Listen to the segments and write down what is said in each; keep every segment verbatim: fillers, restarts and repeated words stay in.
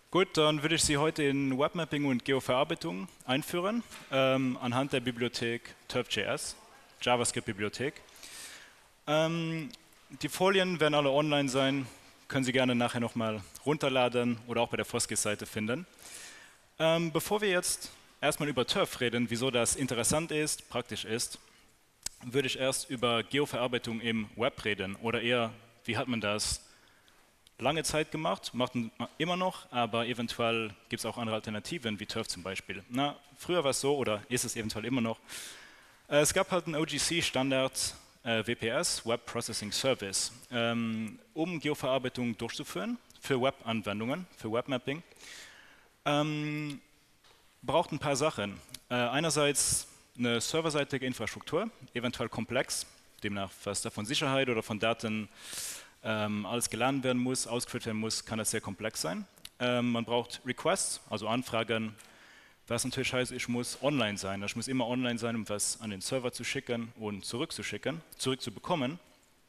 Gut, dann würde ich Sie heute in Webmapping und Geoverarbeitung einführen, ähm, anhand der Bibliothek TurfJS, JavaScript-Bibliothek. Ähm, die Folien werden alle online sein, können Sie gerne nachher nochmal runterladen oder auch bei der Foskis-Seite finden. Ähm, bevor wir jetzt erstmal über Turf reden, wieso das interessant ist, praktisch ist, würde ich erst über Geoverarbeitung im Web reden oder eher, wie hat man das lange Zeit gemacht, macht man immer noch, aber eventuell gibt es auch andere Alternativen, wie Turf zum Beispiel. Na, früher war es so, oder ist es eventuell immer noch, äh, es gab halt einen O G C-Standard äh, W P S, Web Processing Service, ähm, um Geoverarbeitung durchzuführen für Web-Anwendungen, für Webmapping. Ähm, braucht ein paar Sachen. Äh, einerseits eine serverseitige Infrastruktur, eventuell komplex, demnach was da von Sicherheit oder von Daten ähm, alles geladen werden muss, ausgeführt werden muss, kann das sehr komplex sein. Ähm, man braucht Requests, also Anfragen, was natürlich heißt, ich muss online sein. Ich muss immer online sein, um was an den Server zu schicken und zurückzuschicken, zurückzubekommen.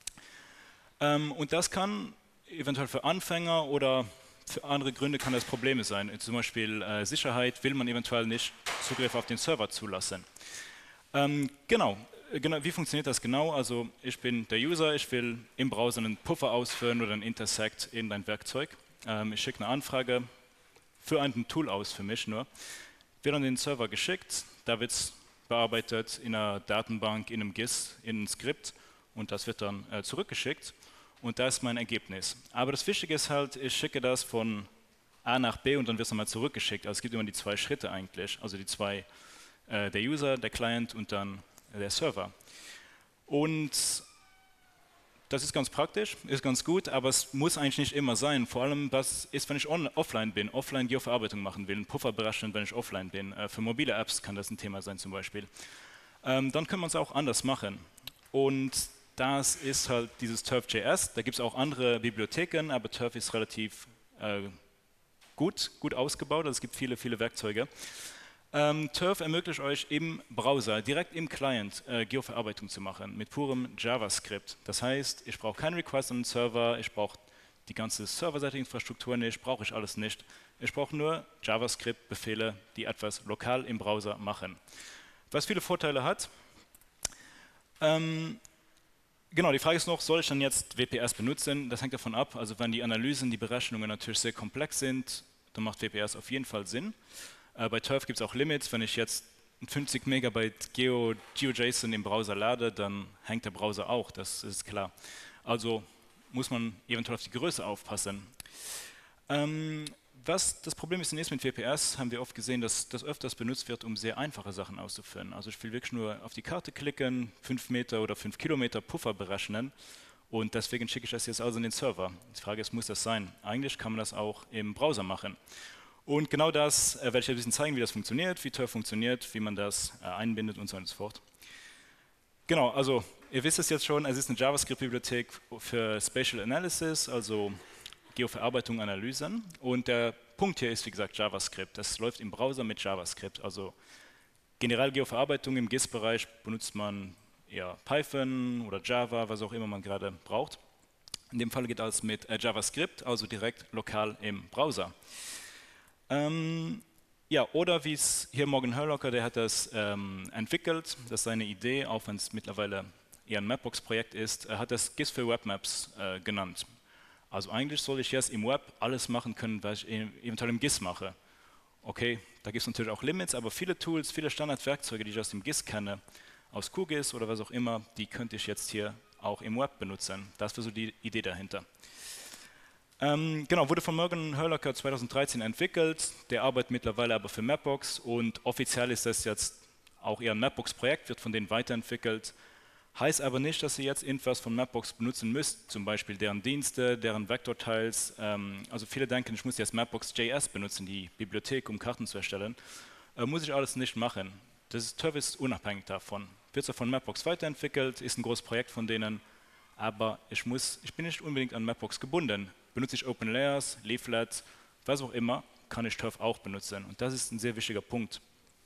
Ähm, und das kann eventuell für Anfänger oder für andere Gründe kann das Probleme sein. Zum Beispiel äh, Sicherheit will man eventuell nicht Zugriff auf den Server zulassen. Ähm, genau. Genau, wie funktioniert das genau? Also ich bin der User, ich will im Browser einen Puffer ausführen oder einen Intersect in dein Werkzeug. Ähm, ich schicke eine Anfrage für ein Tool aus, für mich nur. Wird an den Server geschickt, da wird es bearbeitet in einer Datenbank, in einem G I S, in einem Skript und das wird dann äh, zurückgeschickt und da ist mein Ergebnis. Aber das Wichtige ist halt, ich schicke das von A nach B und dann wird es nochmal zurückgeschickt. Also es gibt immer die zwei Schritte eigentlich, also die zwei, äh, der User, der Client und dann der Server. Und das ist ganz praktisch, ist ganz gut, aber es muss eigentlich nicht immer sein. Vor allem, was ist, wenn ich on, offline bin, offline Geoverarbeitung machen will, einen Puffer berechnen, wenn ich offline bin. Äh, für mobile Apps kann das ein Thema sein zum Beispiel. Ähm, dann kann man es auch anders machen. Und das ist halt dieses TurfJS. Da gibt es auch andere Bibliotheken, aber Turf ist relativ äh, gut, gut ausgebaut. Also es gibt viele, viele Werkzeuge. Ähm, Turf ermöglicht euch im Browser, direkt im Client, äh, Geoverarbeitung zu machen, mit purem JavaScript. Das heißt, ich brauche keinen Request an den Server, ich brauche die ganze serverseitige Infrastruktur nicht, brauche ich alles nicht. Ich brauche nur JavaScript-Befehle, die etwas lokal im Browser machen. Was viele Vorteile hat. Ähm, genau, die Frage ist noch, soll ich dann jetzt W P S benutzen? Das hängt davon ab, also wenn die Analysen, die Berechnungen natürlich sehr komplex sind, dann macht W P S auf jeden Fall Sinn. Bei Turf gibt es auch Limits. Wenn ich jetzt fünfzig Megabyte Geo, GeoJSON im Browser lade, dann hängt der Browser auch, das ist klar. Also muss man eventuell auf die Größe aufpassen. Ähm, was das Problem ist, ist mit W P S, haben wir oft gesehen, dass das öfters benutzt wird, um sehr einfache Sachen auszuführen. Also ich will wirklich nur auf die Karte klicken, fünf Meter oder fünf Kilometer Puffer berechnen und deswegen schicke ich das jetzt also in den Server. Die Frage ist, muss das sein? Eigentlich kann man das auch im Browser machen. Und genau das äh, werde ich ein bisschen zeigen, wie das funktioniert, wie Turf funktioniert, wie man das äh, einbindet und so weiter und so fort. Genau, also ihr wisst es jetzt schon, es ist eine JavaScript-Bibliothek für Spatial Analysis, also Geoverarbeitung, Analysen. Und der Punkt hier ist, wie gesagt, JavaScript. Das läuft im Browser mit JavaScript. Also generell Geoverarbeitung im G I S-Bereich benutzt man eher Python oder Java, was auch immer man gerade braucht. In dem Fall geht alles mit äh, JavaScript, also direkt lokal im Browser. Ähm, ja, oder wie es hier Morgan Hurlocker, der hat das ähm, entwickelt, das ist seine Idee, auch wenn es mittlerweile eher ein Mapbox-Projekt ist, er hat das G I S für Webmaps äh, genannt. Also eigentlich soll ich jetzt im Web alles machen können, was ich eventuell im G I S mache. Okay, da gibt es natürlich auch Limits, aber viele Tools, viele Standardwerkzeuge, die ich aus dem G I S kenne, aus QGIS oder was auch immer, die könnte ich jetzt hier auch im Web benutzen. Das war so die Idee dahinter. Ähm, genau, wurde von Morgan Hurlocker zweitausenddreizehn entwickelt, der arbeitet mittlerweile aber für Mapbox und offiziell ist das jetzt auch eher ein Mapbox-Projekt, wird von denen weiterentwickelt. Heißt aber nicht, dass ihr jetzt irgendwas von Mapbox benutzen müsst, zum Beispiel deren Dienste, deren Vektortiles. Ähm, also viele denken, ich muss jetzt Mapbox.js benutzen, die Bibliothek, um Karten zu erstellen. Äh, muss ich alles nicht machen. Das ist, Turf ist unabhängig davon. Wird zwar von Mapbox weiterentwickelt, ist ein großes Projekt von denen, aber ich, muss, ich bin nicht unbedingt an Mapbox gebunden. Benutze ich Open Layers, Leaflet, was auch immer, kann ich Turf auch benutzen. Und das ist ein sehr wichtiger Punkt.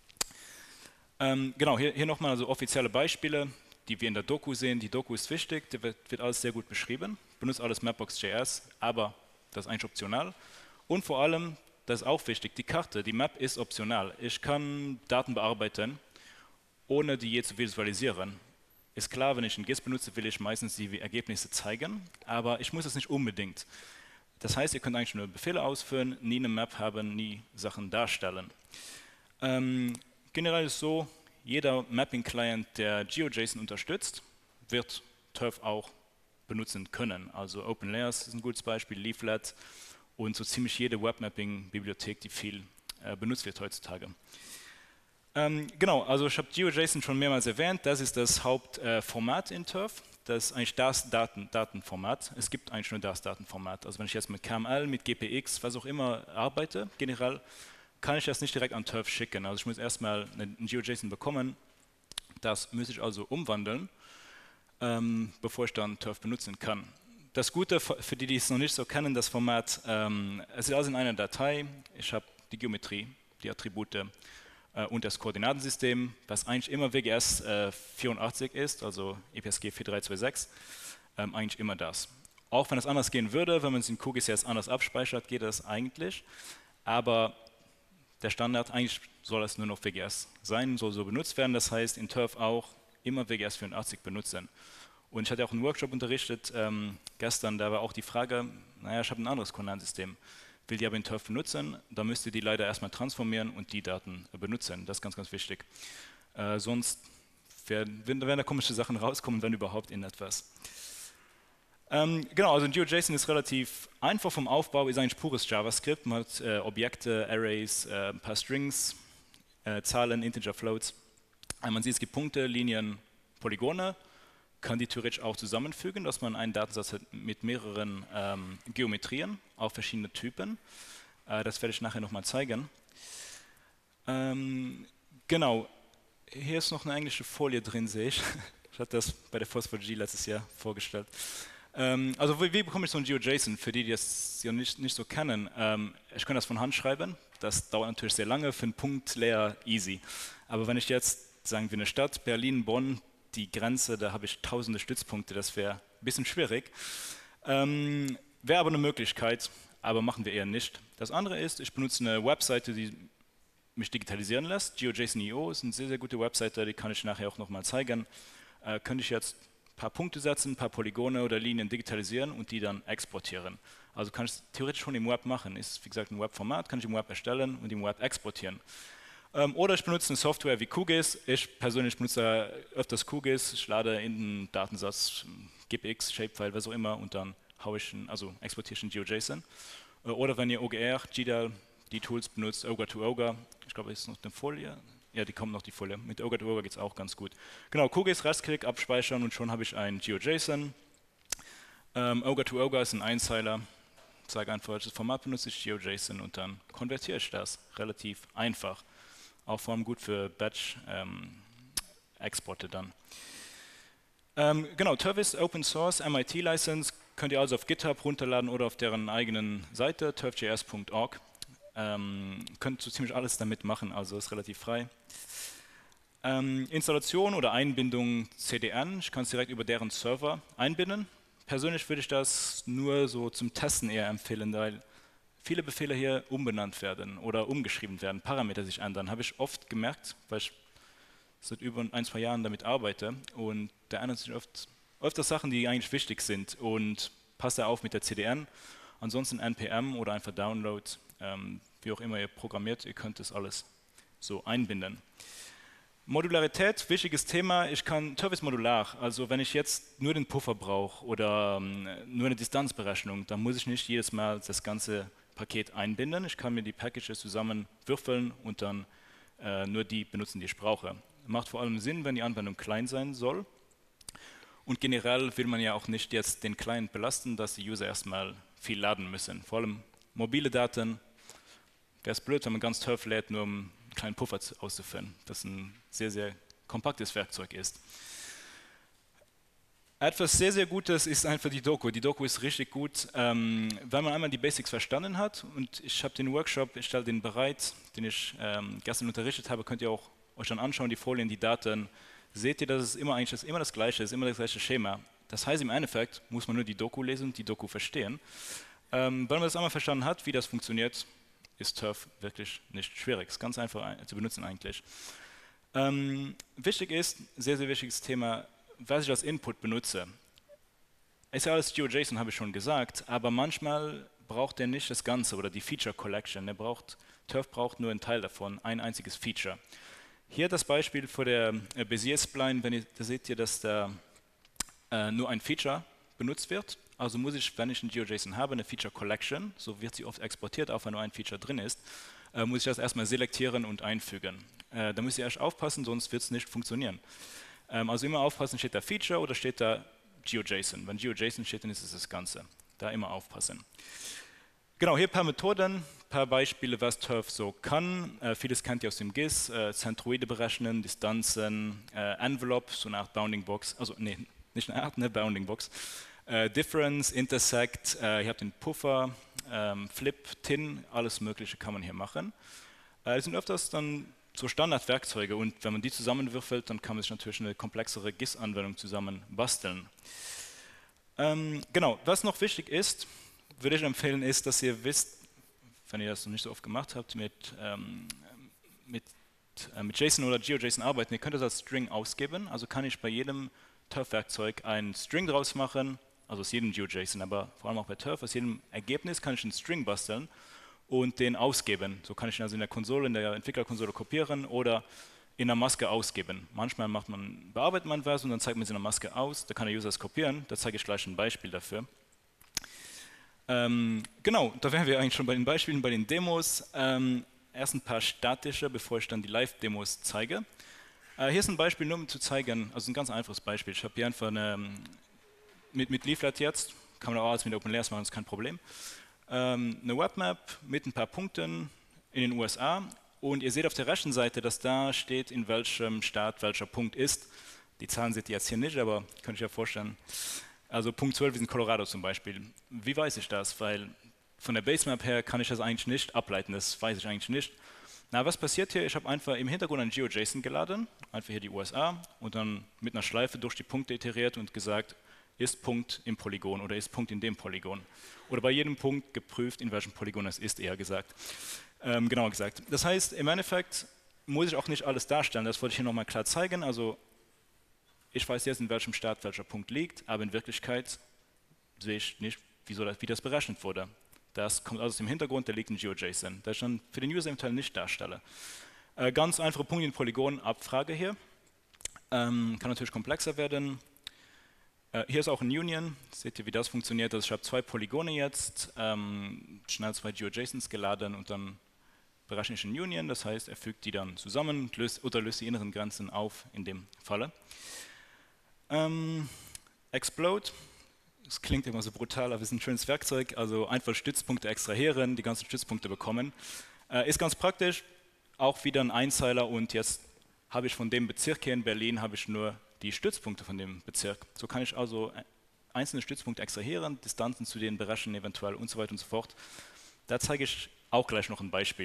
Ähm, genau, hier, hier nochmal also offizielle Beispiele, die wir in der Doku sehen. Die Doku ist wichtig, da wird, wird alles sehr gut beschrieben. Benutzt alles Mapbox.js, aber das ist eigentlich optional. Und vor allem, das ist auch wichtig, die Karte, die Map ist optional. Ich kann Daten bearbeiten, ohne die je zu visualisieren. Ist klar, wenn ich ein GIS benutze, will ich meistens die Ergebnisse zeigen, aber ich muss es nicht unbedingt. Das heißt, ihr könnt eigentlich nur Befehle ausführen, nie eine Map haben, nie Sachen darstellen. Ähm, generell ist es so, jeder Mapping-Client, der GeoJSON unterstützt, wird TURF auch benutzen können. Also OpenLayers ist ein gutes Beispiel, Leaflet und so ziemlich jede Webmapping-Bibliothek, die viel äh, benutzt wird heutzutage. Ähm, genau, also ich habe GeoJSON schon mehrmals erwähnt, das ist das Hauptformat äh, in TURF. Das ist eigentlich das Daten, Datenformat. Es gibt eigentlich nur das Datenformat. Also wenn ich jetzt mit K M L, mit G P X, was auch immer arbeite, generell, kann ich das nicht direkt an TURF schicken. Also ich muss erstmal ein GeoJSON bekommen, das muss ich also umwandeln, ähm, bevor ich dann TURF benutzen kann. Das Gute, für die, die es noch nicht so kennen, das Format, ähm, es ist also in einer Datei, ich habe die Geometrie, die Attribute äh, und das Koordinatensystem, was eigentlich immer W G S äh, vierundachtzig ist, also E P S G vier drei zwei sechs, ähm, eigentlich immer das. Auch wenn es anders gehen würde, wenn man es in QGIS jetzt anders abspeichert, geht das eigentlich, aber der Standard, eigentlich soll es nur noch W G S sein, soll so benutzt werden, das heißt in TURF auch immer W G S vierundachtzig benutzen. Und ich hatte auch einen Workshop unterrichtet ähm, gestern, da war auch die Frage, naja, ich habe ein anderes Koordinatensystem, will die aber in TURF benutzen, dann müsst ihr die leider erstmal transformieren und die Daten äh, benutzen. Das ist ganz, ganz wichtig. Äh, sonst werden, werden da komische Sachen rauskommen, wenn überhaupt in etwas. Ähm, genau, also GeoJSON ist relativ einfach vom Aufbau, ist eigentlich pures JavaScript. Man hat äh, Objekte, Arrays, äh, ein paar Strings, äh, Zahlen, Integer, Floats. Äh, man sieht, es gibt Punkte, Linien, Polygone. Kann die theoretisch auch zusammenfügen, dass man einen Datensatz hat mit mehreren ähm, Geometrien, auch verschiedene Typen. Äh, das werde ich nachher nochmal zeigen. Ähm, genau, hier ist noch eine englische Folie drin, sehe ich. Ich hatte das bei der Phosphor G letztes Jahr vorgestellt. Ähm, also wie, wie bekomme ich so ein GeoJSON, für die, die das ja nicht, nicht so kennen? Ähm, ich kann das von Hand schreiben, das dauert natürlich sehr lange, für einen Punkt-Layer easy. Aber wenn ich jetzt, sagen wir eine Stadt, Berlin, Bonn, die Grenze, da habe ich tausende Stützpunkte, das wäre ein bisschen schwierig. Ähm, wäre aber eine Möglichkeit, aber machen wir eher nicht. Das andere ist, ich benutze eine Webseite, die mich digitalisieren lässt. GeoJSON punkt i o ist eine sehr, sehr gute Webseite, die kann ich nachher auch nochmal zeigen. Äh, könnte ich jetzt ein paar Punkte setzen, ein paar Polygone oder Linien digitalisieren und die dann exportieren. Also kann ich es theoretisch schon im Web machen. Ist, wie gesagt, ein Webformat, kann ich im Web erstellen und im Web exportieren. Ähm, oder ich benutze eine Software wie QGIS. Ich persönlich benutze öfters QGIS. Ich lade in den Datensatz G P X, Shapefile, was auch immer und dann haue ich einen, also exportiere ich einen GeoJSON. Äh, oder wenn ihr O G R, G D A L, die Tools benutzt, Ogre to Ogre, ich glaube, es ist noch eine Folie. Ja, die kommt noch, die Folie. Mit Ogre to Ogre geht es auch ganz gut. Genau, QGIS, Rechtsklick, abspeichern und schon habe ich ein GeoJSON. Ähm, Ogre to Ogre ist ein Einzeiler. Ich sage einfach, welches Format benutze ich, GeoJSON, und dann konvertiere ich das. Relativ einfach. Auch vor allem gut für Batch-Exporte ähm, dann. Ähm, genau, TURF ist Open Source, M I T-License, könnt ihr also auf GitHub runterladen oder auf deren eigenen Seite, turf punkt j s punkt org. Ähm, könnt so ziemlich alles damit machen, also ist relativ frei. Ähm, Installation oder Einbindung C D N, ich kann es direkt über deren Server einbinden. Persönlich würde ich das nur so zum Testen eher empfehlen, weil viele Befehle hier umbenannt werden oder umgeschrieben werden, Parameter sich ändern. Habe ich oft gemerkt, weil ich seit über ein, zwei Jahren damit arbeite und da ändern sich oft öfter Sachen, die eigentlich wichtig sind, und passt da auf mit der C D N. Ansonsten N P M oder einfach Download, ähm, wie auch immer ihr programmiert, ihr könnt das alles so einbinden. Modularität, wichtiges Thema. Ich kann, TURF ist modular, also wenn ich jetzt nur den Puffer brauche oder ähm, nur eine Distanzberechnung, dann muss ich nicht jedes Mal das ganze Paket einbinden. Ich kann mir die Packages zusammen würfeln und dann äh, nur die benutzen, die ich brauche. Macht vor allem Sinn, wenn die Anwendung klein sein soll. Und generell will man ja auch nicht jetzt den Client belasten, dass die User erstmal viel laden müssen. Vor allem mobile Daten. Wäre es blöd, wenn man ganz TURF lädt, nur um einen kleinen Puffer auszuführen, das ein sehr, sehr kompaktes Werkzeug ist. Etwas sehr, sehr Gutes ist einfach die Doku. Die Doku ist richtig gut, ähm, wenn man einmal die Basics verstanden hat. Und ich habe den Workshop, ich stelle den bereit, den ich ähm, gestern unterrichtet habe, könnt ihr auch euch dann anschauen, die Folien, die Daten. Seht ihr, dass es immer eigentlich das, immer das Gleiche ist, immer das gleiche Schema. Das heißt, im Endeffekt muss man nur die Doku lesen und die Doku verstehen. Ähm, wenn man das einmal verstanden hat, wie das funktioniert, ist Turf wirklich nicht schwierig. Ist ganz einfach zu benutzen eigentlich. Ähm, wichtig ist, sehr, sehr wichtiges Thema, was ich als Input benutze. Ist ja alles GeoJSON, habe ich schon gesagt, aber manchmal braucht er nicht das Ganze oder die Feature Collection. Er braucht, Turf braucht nur einen Teil davon, ein einziges Feature. Hier das Beispiel für der äh, Bezier-Spline, wenn ihr, da seht ihr, dass da äh, nur ein Feature benutzt wird. Also muss ich, wenn ich ein GeoJSON habe, eine Feature Collection, so wird sie oft exportiert, auch wenn nur ein Feature drin ist, äh, muss ich das erstmal selektieren und einfügen. Äh, da müsst ihr erst aufpassen, sonst wird es nicht funktionieren. Ähm, also immer aufpassen, steht da Feature oder steht da GeoJSON. Wenn GeoJSON steht, dann ist es das Ganze. Da immer aufpassen. Genau, hier ein paar Methoden, ein paar Beispiele, was Turf so kann. Äh, vieles kennt ihr aus dem G I S, äh, Zentroide berechnen, Distanzen, äh, Envelope, so eine Art Bounding Box, also nee, nicht eine Art, eine Bounding Box. Äh, Difference, Intersect, äh, ihr habt den Puffer, ähm, Flip, Tin, alles Mögliche kann man hier machen. Äh, das sind öfters dann so Standardwerkzeuge und wenn man die zusammenwürfelt, dann kann man sich natürlich eine komplexere G I S-Anwendung zusammen basteln. Ähm, genau, was noch wichtig ist, würde ich empfehlen, ist, dass ihr wisst, wenn ihr das noch nicht so oft gemacht habt, mit, ähm, mit, äh, mit JSON oder GeoJSON arbeiten, ihr könnt das als String ausgeben, also kann ich bei jedem Turf-Werkzeug einen String draus machen, also aus jedem GeoJSON, aber vor allem auch bei Turf, aus jedem Ergebnis kann ich einen String basteln und den ausgeben. So kann ich ihn also in der Konsole, in der Entwicklerkonsole kopieren oder in der Maske ausgeben. Manchmal macht man, bearbeitet man was und dann zeigt man es in der Maske aus, da kann der User es kopieren, da zeige ich gleich ein Beispiel dafür. Ähm, genau, da wären wir eigentlich schon bei den Beispielen, bei den Demos. Ähm, erst ein paar statische, bevor ich dann die Live-Demos zeige. Äh, hier ist ein Beispiel, nur um zu zeigen, also ein ganz einfaches Beispiel. Ich habe hier einfach eine, mit, mit Leaflet jetzt, kann man auch alles mit OpenLayers machen, ist kein Problem. Ähm, eine Webmap mit ein paar Punkten in den U S A und ihr seht auf der rechten Seite, dass da steht, in welchem Staat welcher Punkt ist. Die Zahlen seht ihr jetzt hier nicht, aber könnt ihr ja vorstellen. Also Punkt zwölf ist in Colorado zum Beispiel. Wie weiß ich das? Weil von der Basemap her kann ich das eigentlich nicht ableiten, das weiß ich eigentlich nicht. Na, was passiert hier? Ich habe einfach im Hintergrund ein GeoJSON geladen, einfach hier die U S A und dann mit einer Schleife durch die Punkte iteriert und gesagt, ist Punkt im Polygon oder ist Punkt in dem Polygon. Oder bei jedem Punkt geprüft, in welchem Polygon es ist, eher gesagt. Ähm, genauer gesagt. Das heißt, im Endeffekt muss ich auch nicht alles darstellen, das wollte ich hier nochmal klar zeigen. Also ich weiß jetzt, in welchem Staat welcher Punkt liegt, aber in Wirklichkeit sehe ich nicht, wieso das, wie das berechnet wurde. Das kommt aus dem Hintergrund, da liegt ein GeoJSON, das ich dann für den User im Teil nicht darstelle. Äh, ganz einfache Punkte in Polygon, Abfrage hier. Ähm, kann natürlich komplexer werden. Äh, hier ist auch ein Union, seht ihr, wie das funktioniert. Also ich habe zwei Polygone jetzt, ähm, schnell zwei GeoJSONs geladen und dann berechne ich einen Union, das heißt, er fügt die dann zusammen löst, oder löst die inneren Grenzen auf in dem Falle. Ähm, Explode, das klingt immer so brutal, aber es ist ein schönes Werkzeug, also einfach Stützpunkte extrahieren, die ganzen Stützpunkte bekommen. Äh, ist ganz praktisch, auch wieder ein Einzeiler und jetzt habe ich von dem Bezirk hier in Berlin, habe ich nur die Stützpunkte von dem Bezirk. So kann ich also einzelne Stützpunkte extrahieren, Distanzen zu denen berechnen eventuell und so weiter und so fort. Da zeige ich auch gleich noch ein Beispiel.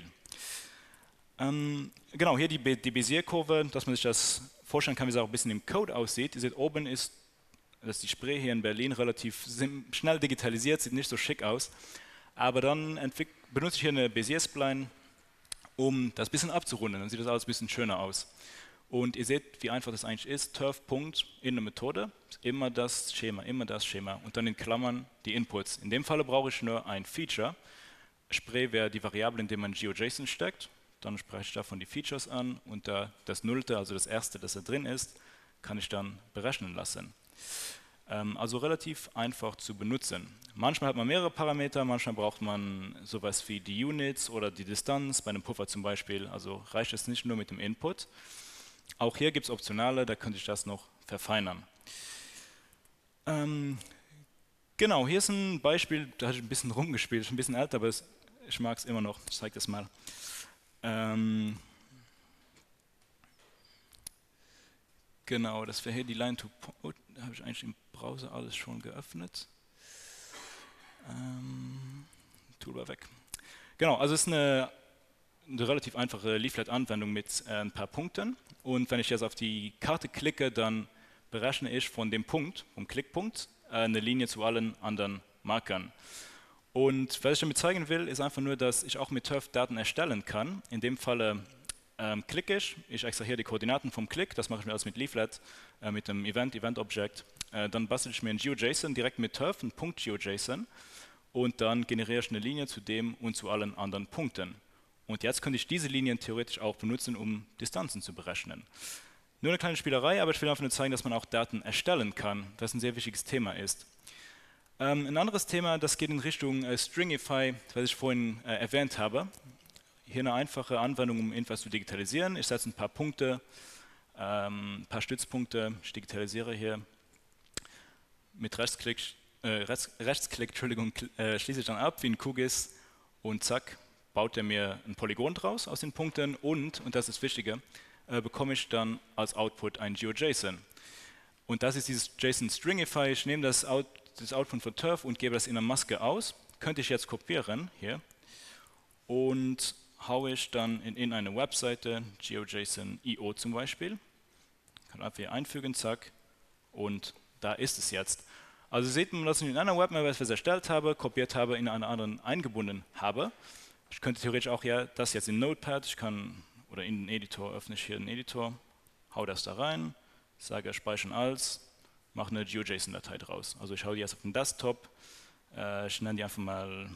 Ähm, genau, hier die, Be die Bézier-Kurve, dass man sich das vorstellen kann, wie es auch ein bisschen im Code aussieht. Ihr seht, oben ist, das ist die Spree hier in Berlin, relativ schnell digitalisiert, sieht nicht so schick aus. Aber dann benutze ich hier eine Bézier-Spline, um das ein bisschen abzurunden. Dann sieht das alles ein bisschen schöner aus. Und ihr seht, wie einfach das eigentlich ist. Turf, Punkt, in der Methode, immer das Schema, immer das Schema. Und dann in Klammern die Inputs. In dem Falle brauche ich nur ein Feature. Spray wäre die Variable, in der man GeoJSON steckt. Dann spreche ich davon die Features an und da das Nullte, also das erste, das da drin ist, kann ich dann berechnen lassen. Ähm, also relativ einfach zu benutzen. Manchmal hat man mehrere Parameter, manchmal braucht man sowas wie die Units oder die Distanz, bei einem Puffer zum Beispiel. Also reicht es nicht nur mit dem Input. Auch hier gibt es Optionale, da könnte ich das noch verfeinern. Ähm, genau, hier ist ein Beispiel, da habe ich ein bisschen rumgespielt, ist ein bisschen älter, aber es, ich mag es immer noch, ich zeige das mal. Ähm, genau, das wäre hier die Line to oh, da habe ich eigentlich im Browser alles schon geöffnet. Ähm, Toolbar weg. Genau, also es ist eine, eine relativ einfache Leaflet-Anwendung mit äh, ein paar Punkten. Und wenn ich jetzt auf die Karte klicke, dann berechne ich von dem Punkt, vom Klickpunkt, äh, eine Linie zu allen anderen Markern. Und was ich damit zeigen will, ist einfach nur, dass ich auch mit Turf Daten erstellen kann. In dem Falle ähm, klicke ich, ich extrahiere die Koordinaten vom Klick, das mache ich mir alles mit Leaflet, äh, mit dem Event, Event Object. Äh, dann bastel ich mir ein GeoJSON direkt mit Turf, ein Punkt GeoJSON, und dann generiere ich eine Linie zu dem und zu allen anderen Punkten. Und jetzt könnte ich diese Linien theoretisch auch benutzen, um Distanzen zu berechnen. Nur eine kleine Spielerei, aber ich will einfach nur zeigen, dass man auch Daten erstellen kann, was ein sehr wichtiges Thema ist. Ähm, ein anderes Thema, das geht in Richtung äh, Stringify, was ich vorhin äh, erwähnt habe. Hier eine einfache Anwendung, um etwas zu digitalisieren. Ich setze ein paar Punkte, ähm, ein paar Stützpunkte, ich digitalisiere hier. Mit Rechtsklick, äh, Rechts, Rechtsklick Entschuldigung, äh, schließe ich dann ab wie ein QGIS und zack, baut er mir ein Polygon draus aus den Punkten und, und das ist das Wichtige, äh, bekomme ich dann als Output ein GeoJSON. Und das ist dieses JSON Stringify. Ich nehme das, Out, das Output von Turf und gebe das in einer Maske aus. Könnte ich jetzt kopieren hier und haue ich dann in, in eine Webseite, GeoJSON punkt i o zum Beispiel. Kann einfach hier einfügen, zack, und da ist es jetzt. Also seht man, dass ich in einer Webmap etwas erstellt habe, kopiert habe, in einer anderen eingebunden habe. Ich könnte theoretisch auch ja das jetzt in Notepad, ich kann, oder in den Editor öffne ich hier den Editor, hau das da rein, sage speichern als, mache eine GeoJSON-Datei draus. Also ich hau die jetzt auf den Desktop, äh, ich nenne die einfach mal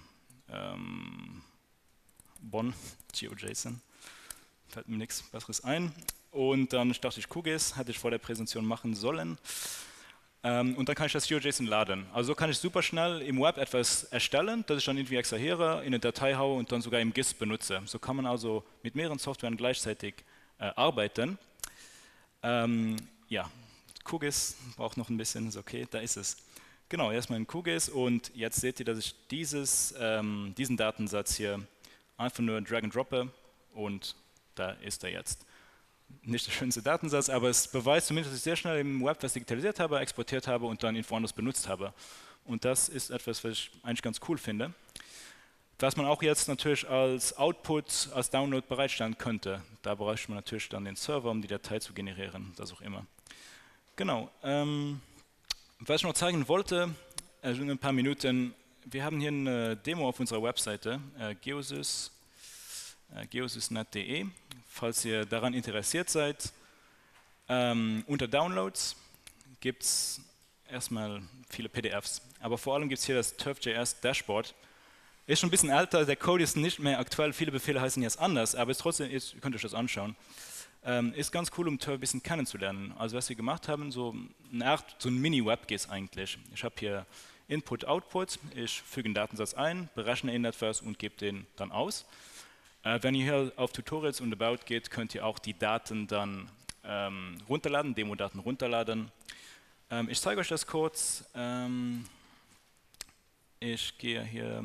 ähm, Bonn GeoJSON, fällt mir nichts Besseres ein. Und dann starte ich QGIS, hatte ich vor der Präsentation machen sollen. Ähm, und dann kann ich das GeoJSON laden. Also so kann ich super schnell im Web etwas erstellen, das ich dann irgendwie extrahiere, in eine Datei haue und dann sogar im GIS benutze. So kann man also mit mehreren Softwaren gleichzeitig äh, arbeiten. Ähm, ja, QGIS braucht noch ein bisschen, ist okay, da ist es. Genau, erstmal in QGIS und jetzt seht ihr, dass ich dieses, ähm, diesen Datensatz hier einfach nur drag and droppe und da ist er jetzt. Nicht der schönste Datensatz, aber es beweist zumindest, dass ich sehr schnell im Web was digitalisiert habe, exportiert habe und dann irgendwo anders benutzt habe. Und das ist etwas, was ich eigentlich ganz cool finde. Was man auch jetzt natürlich als Output, als Download bereitstellen könnte. Da bräuchte man natürlich dann den Server, um die Datei zu generieren, das auch immer. Genau. Ähm, was ich noch zeigen wollte, also in ein paar Minuten, wir haben hier eine Demo auf unserer Webseite, äh, Geosys. geosys punkt net punkt de, falls ihr daran interessiert seid. Ähm, unter Downloads gibt es erstmal viele P D Fs, aber vor allem gibt es hier das Turf.js Dashboard. Ist schon ein bisschen älter, der Code ist nicht mehr aktuell, viele Befehle heißen jetzt anders, aber ist trotzdem, ist, ihr könnt euch das anschauen. Ähm, ist ganz cool, um Turf ein bisschen kennenzulernen. Also was wir gemacht haben, so eine Art, so ein Mini-Webgis eigentlich. Ich habe hier Input, Output, ich füge einen Datensatz ein, berechne ihn etwas und gebe den dann aus. Äh, wenn ihr hier auf Tutorials und About geht, könnt ihr auch die Daten dann ähm, runterladen, Demo-Daten runterladen. Ähm, ich zeige euch das kurz. Ähm, ich gehe hier.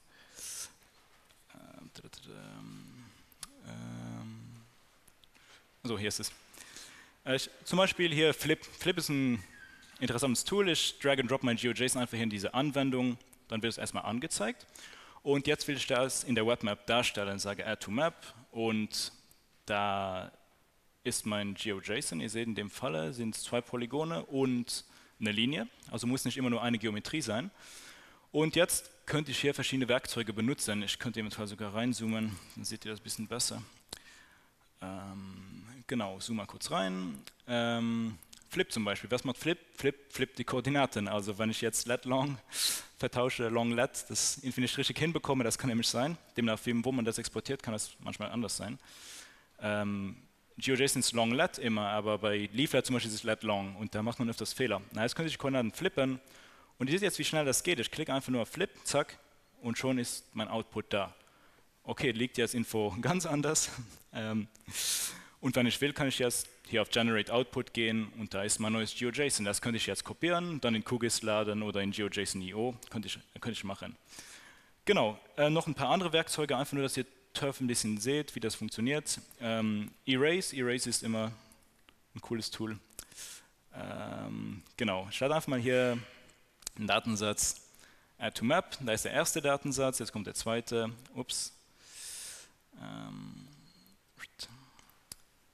Ähm, so, hier ist es. Äh, ich, zum Beispiel hier Flip. Flip ist ein interessantes Tool. Ich drag and drop mein GeoJSON einfach hier in diese Anwendung. Dann wird es erstmal angezeigt. Und jetzt will ich das in der Webmap darstellen, sage Add to Map und da ist mein GeoJSON. Ihr seht, in dem Falle sind es zwei Polygone und eine Linie, also muss nicht immer nur eine Geometrie sein. Und jetzt könnte ich hier verschiedene Werkzeuge benutzen. Ich könnte eventuell sogar reinzoomen, dann seht ihr das ein bisschen besser. Ähm, genau, zoom mal kurz rein. Ähm, Flip zum Beispiel. Was macht Flip? Flip flippt die Koordinaten. Also wenn ich jetzt let long vertausche, long let, das irgendwie nicht richtig hinbekomme, das kann nämlich sein. Demnach, wo man das exportiert, kann das manchmal anders sein. Ähm, GeoJSON ist long let immer, aber bei Leaflet zum Beispiel ist es let long und da macht man öfters Fehler. Na, jetzt könnte ich die Koordinaten flippen und ihr seht jetzt, wie schnell das geht. Ich klicke einfach nur auf Flip, zack, und schon ist mein Output da. Okay, liegt jetzt Info ganz anders. ähm, und wenn ich will, kann ich jetzt hier auf Generate Output gehen und da ist mein neues GeoJSON. Das könnte ich jetzt kopieren, dann in QGIS laden oder in GeoJSON punkt i o, könnte ich, könnte ich machen. Genau, äh, noch ein paar andere Werkzeuge, einfach nur, dass ihr Turf ein bisschen seht, wie das funktioniert. Ähm, Erase, Erase ist immer ein cooles Tool. Ähm, genau, ich lade einfach mal hier einen Datensatz Add to Map, da ist der erste Datensatz, jetzt kommt der zweite, ups. Ähm,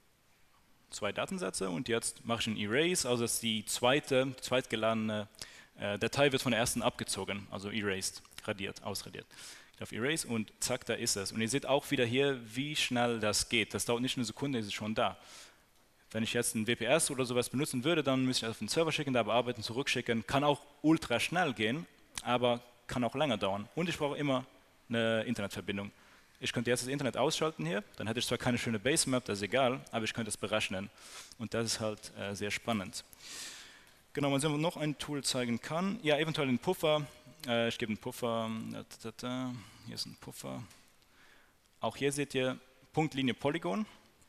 zwei Datensätze und jetzt mache ich ein Erase, also das ist die zweite, zweitgeladene äh, Datei wird von der ersten abgezogen, also erased, radiert, ausradiert. Ich auf Erase und zack, da ist es. Und ihr seht auch wieder hier, wie schnell das geht. Das dauert nicht eine Sekunde, ist es schon da. Wenn ich jetzt ein W P S oder sowas benutzen würde, dann müsste ich auf den Server schicken, da bearbeiten, zurückschicken. Kann auch ultra schnell gehen, aber kann auch länger dauern. Und ich brauche immer eine Internetverbindung. Ich könnte jetzt das Internet ausschalten hier, dann hätte ich zwar keine schöne Basemap, das ist egal, aber ich könnte es berechnen. Und das ist halt äh, sehr spannend. Genau, wenn man noch ein Tool zeigen kann, ja, eventuell einen Puffer. Äh, ich gebe einen Puffer, hier ist ein Puffer. Auch hier seht ihr Punktlinie Polygon.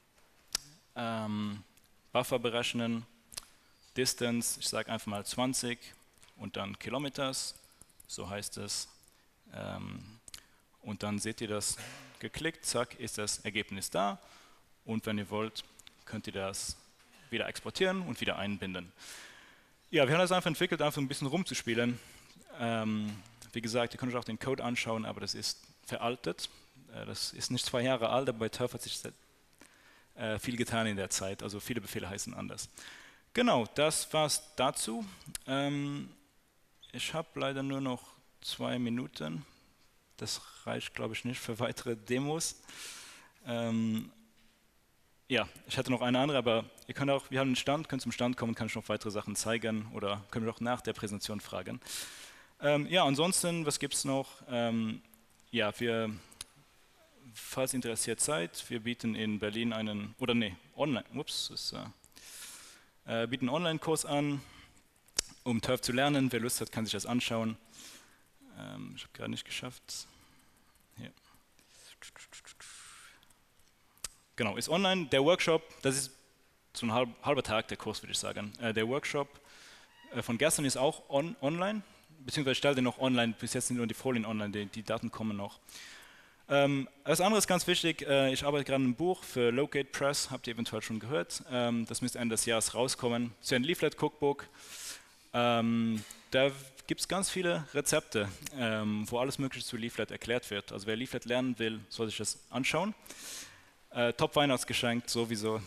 Ähm, Buffer berechnen, Distance, ich sage einfach mal zwanzig und dann Kilometers, so heißt es. Ähm, und dann seht ihr das geklickt, zack, ist das Ergebnis da. Und wenn ihr wollt, könnt ihr das wieder exportieren und wieder einbinden. Ja, wir haben das einfach entwickelt, einfach ein bisschen rumzuspielen. Ähm, wie gesagt, ihr könnt euch auch den Code anschauen, aber das ist veraltet. Äh, das ist nicht zwei Jahre alt, aber bei Turf hat sich äh, viel getan in der Zeit. Also viele Befehle heißen anders. Genau, das war's dazu. Ähm, ich habe leider nur noch zwei Minuten. Das reicht, glaube ich, nicht für weitere Demos. Ähm, Ja, ich hatte noch eine andere, aber ihr könnt auch, wir haben einen Stand, könnt zum Stand kommen, kann ich noch weitere Sachen zeigen oder können wir auch nach der Präsentation fragen. Ähm, ja, ansonsten, was gibt es noch? Ähm, ja, wir, falls ihr interessiert seid, wir bieten in Berlin einen, oder nee, online, ups, ist, äh, äh, bieten einen Online-Kurs an, um Turf zu lernen. Wer Lust hat, kann sich das anschauen. Ähm, ich habe gerade nicht geschafft. Hier. Genau, ist online. Der Workshop, das ist so ein halb, halber Tag der Kurs, würde ich sagen. Äh, der Workshop äh, von gestern ist auch on, online, beziehungsweise ich stelle den noch online, bis jetzt sind nur die Folien online, die, die Daten kommen noch. Ähm, das andere ist ganz wichtig, äh, ich arbeite gerade an einem Buch für Locate Press, habt ihr eventuell schon gehört. Ähm, das müsste Ende des Jahres rauskommen. Es ist ein Leaflet-Cookbook. Ähm, da gibt es ganz viele Rezepte, ähm, wo alles Mögliche zu Leaflet erklärt wird. Also wer Leaflet lernen will, soll sich das anschauen. Äh, Top-Weihnachtsgeschenk sowieso.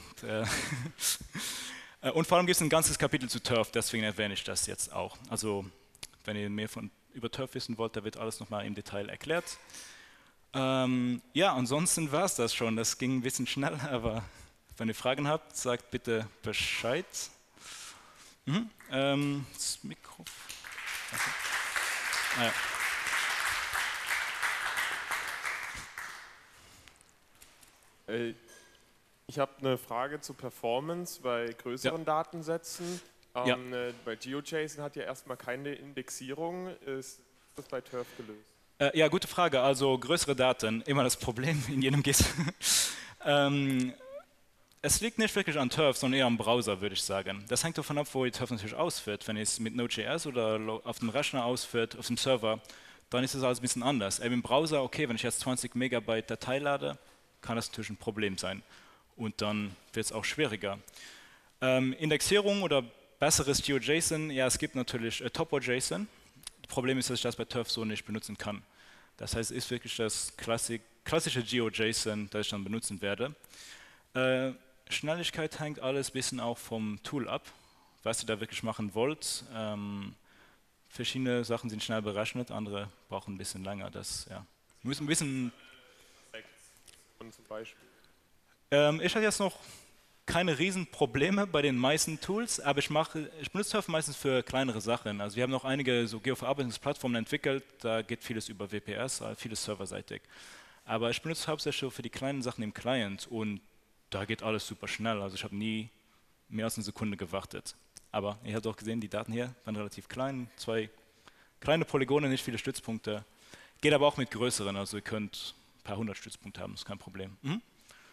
Und vor allem gibt es ein ganzes Kapitel zu Turf, deswegen erwähne ich das jetzt auch. Also wenn ihr mehr von, über Turf wissen wollt, da wird alles nochmal im Detail erklärt. Ähm, ja, ansonsten war es das schon. Das ging ein bisschen schnell, aber wenn ihr Fragen habt, sagt bitte Bescheid. Mhm. Ähm, das Mikrofon. Ah, ja. Ich habe eine Frage zu Performance bei größeren ja. Datensätzen. Ähm, ja. äh, bei GeoJSON hat ja erstmal keine Indexierung. Ist das bei Turf gelöst? Äh, ja, gute Frage. Also größere Daten, immer das Problem in jedem Git. ähm, es liegt nicht wirklich an Turf, sondern eher am Browser, würde ich sagen. Das hängt davon ab, wo ihr Turf natürlich ausführt. Wenn ihr es mit Node.js oder auf dem Rechner ausführt, auf dem Server, dann ist es alles ein bisschen anders. Eben im Browser, okay, wenn ich jetzt zwanzig Megabyte Datei lade, kann das natürlich ein Problem sein. Und dann wird es auch schwieriger. Ähm, Indexierung oder besseres GeoJSON, ja, es gibt natürlich äh, Topo.json. Das Problem ist, dass ich das bei Turf so nicht benutzen kann. Das heißt, es ist wirklich das Klassik, klassische GeoJSON, das ich dann benutzen werde. Äh, Schnelligkeit hängt alles ein bisschen auch vom Tool ab, was ihr da wirklich machen wollt. Ähm, verschiedene Sachen sind schnell berechnet, andere brauchen ein bisschen länger. Das ja, müssen ein bisschen. Zum Beispiel. Ähm, ich hatte jetzt noch keine riesen Probleme bei den meisten Tools, aber ich, mache, ich benutze Turf meistens für kleinere Sachen. Also wir haben noch einige so Geoverarbeitungsplattformen entwickelt, da geht vieles über W P S, vieles serverseitig. Aber ich benutze hauptsächlich für die kleinen Sachen im Client und da geht alles super schnell. Also ich habe nie mehr als eine Sekunde gewartet. Aber ihr habt auch gesehen, die Daten hier waren relativ klein, zwei kleine Polygone, nicht viele Stützpunkte. Geht aber auch mit größeren, also ihr könnt ein paar hundert Stützpunkte haben, ist kein Problem. Mhm.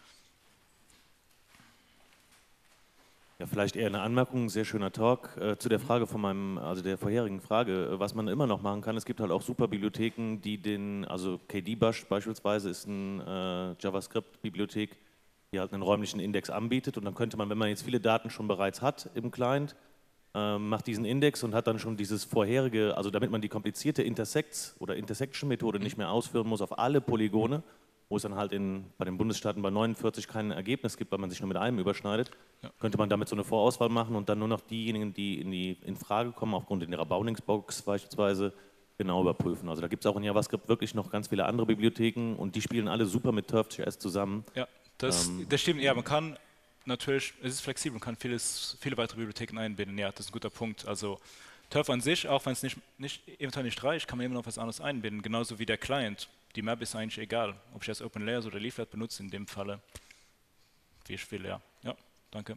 Ja, vielleicht eher eine Anmerkung, sehr schöner Talk. Äh, zu der Frage von meinem, also der vorherigen Frage, was man immer noch machen kann, es gibt halt auch super Bibliotheken, die den, also K D Bash beispielsweise ist eine äh, JavaScript-Bibliothek, die halt einen räumlichen Index anbietet und dann könnte man, wenn man jetzt viele Daten schon bereits hat im Client, äh, macht diesen Index und hat dann schon dieses vorherige, also damit man die komplizierte Intersects- oder Intersection-Methode nicht mehr ausführen muss auf alle Polygone, wo es dann halt in, bei den Bundesstaaten bei neunundvierzig kein Ergebnis gibt, weil man sich nur mit einem überschneidet, ja. könnte man damit so eine Vorauswahl machen und dann nur noch diejenigen, die in, die, in Frage kommen, aufgrund in ihrer Boundingsbox beispielsweise, genau überprüfen. Also da gibt es auch in JavaScript wirklich noch ganz viele andere Bibliotheken und die spielen alle super mit TurfJS zusammen. Ja, das, ähm, das stimmt. Ja, man kann natürlich, es ist flexibel, man kann vieles, viele weitere Bibliotheken einbinden. Ja, das ist ein guter Punkt. Also Turf an sich, auch wenn es nicht, nicht, eventuell nicht reicht, kann man immer noch was anderes einbinden, genauso wie der Client. Die Map ist eigentlich egal, ob ich jetzt OpenLayers oder Leaflet benutze, in dem Falle, wie ich will, ja. Ja, danke.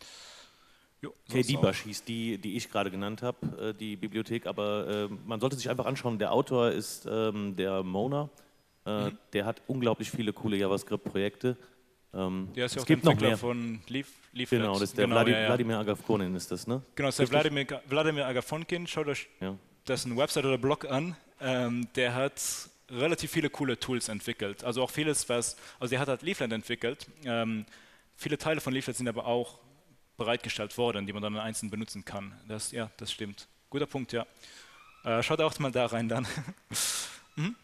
K D Bush hieß die, die ich gerade genannt habe, die Bibliothek, aber äh, man sollte sich einfach anschauen, der Autor ist ähm, der Mona, äh, mhm. der hat unglaublich viele coole JavaScript-Projekte. Ähm, der ist ja es auch gibt der noch mehr. von Leaf, Leaflet. Genau, das ist der genau, Vladi, ja, ja. Wladimir Agafonin ist das, ne? Genau, das ist der Wladimir, Wladimir Agafonkin, schaut euch ja. dessen Website oder Blog an, ähm, der hat relativ viele coole Tools entwickelt, also auch vieles, was, also der hat halt Leaflet entwickelt, ähm, viele Teile von Leaflet sind aber auch bereitgestellt worden, die man dann einzeln benutzen kann. Das, ja, das stimmt. Guter Punkt, ja. Äh, schaut auch mal da rein dann. mhm.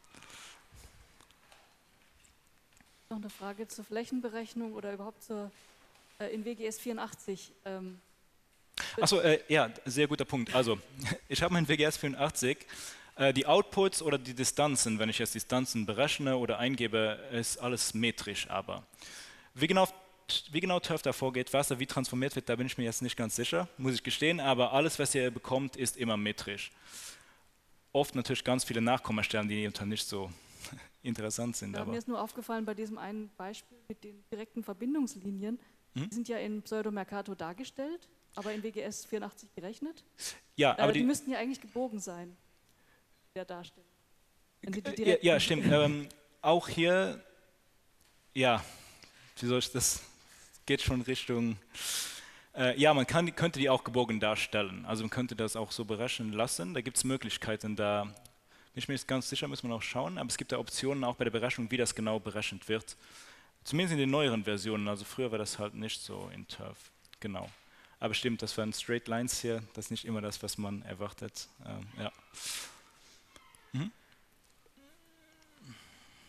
Noch eine Frage zur Flächenberechnung oder überhaupt zur, äh, in W G S vierundachtzig. Ähm, Achso, äh, ja, sehr guter Punkt. Also, ich habe mein W G S vierundachtzig. Äh, die Outputs oder die Distanzen, wenn ich jetzt Distanzen berechne oder eingebe, ist alles metrisch, aber wie genau Wie genau Turf da vorgeht, was da wie transformiert wird, da bin ich mir jetzt nicht ganz sicher, muss ich gestehen, aber alles, was ihr bekommt, ist immer metrisch. Oft natürlich ganz viele Nachkommastellen, die nicht so interessant sind. Ja, aber mir ist nur aufgefallen bei diesem einen Beispiel mit den direkten Verbindungslinien, hm? die sind ja in Pseudo-Mercator dargestellt, aber in W G S vierundachtzig gerechnet. Ja, aber äh, die, die müssten ja eigentlich gebogen sein, der Darstellung. Ja, ja, stimmt. ähm, auch hier, ja, wie soll ich das... geht schon Richtung, äh, ja, man kann, könnte die auch gebogen darstellen, also man könnte das auch so berechnen lassen, da gibt es Möglichkeiten, da bin ich mir nicht ganz sicher, müssen wir noch schauen, aber es gibt da Optionen auch bei der Berechnung, wie das genau berechnet wird, zumindest in den neueren Versionen, also früher war das halt nicht so in Turf, genau, aber stimmt, das waren Straight Lines hier, das ist nicht immer das, was man erwartet, ähm, ja. Mhm.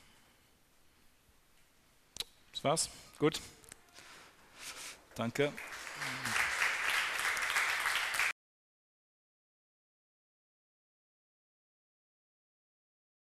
Das war's, gut. Danke.